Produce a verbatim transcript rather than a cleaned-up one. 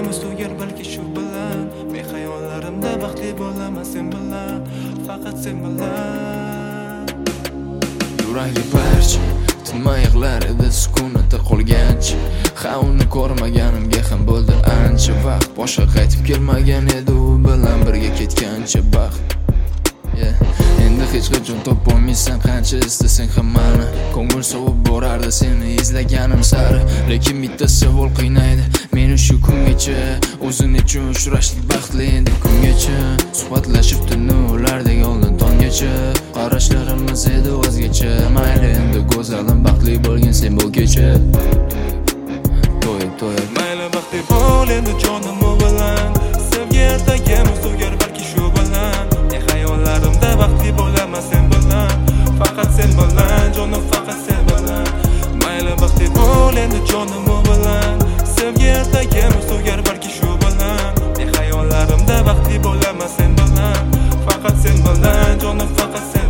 so'yar balki shu bilan. Men xayollarimda baxtli bo'laman sen bilan, faqat sen bilan. Yuragi parcha tinmay yig'lar edi sukunatda qolgancha. Ha uni ko'rmaganimga ham bo'ldi ancha vaqt. Boshqa qaytib kelmagan edi u bilan birga ketgancha baxt. Yeah. Endi hech qachon topolmaysan qancha istasang hammani. Ko'ngil sovib borardi seni izlaganim sari. Lekin bitta savol qiynaydi meni shu kungacha. O'zing uchun uchrashdik baxtli endi kungacha. Suhbatlashib tunlardek oldin tonggacha. Qarashlarimiz edi o'zgacha. Mayli endi go'zalim baxtli bo'lgin sen bu kecha. To'y to'y Mayli baxtli bo'l endi jonim bilan. Sevgi atagim so'yar balki shu bilan. Men xayollarimda baxtli bo'laman sen bilan, faqat sen bilan, jonim faqat sen bilan. Mayli baxtli bo'l endi jonim bilan. Sevgi atagim so'yar balki shu bilan. Men xayollarimda baxtli bo'laman sen bilan, faqat sen bilan, jonim faqat sen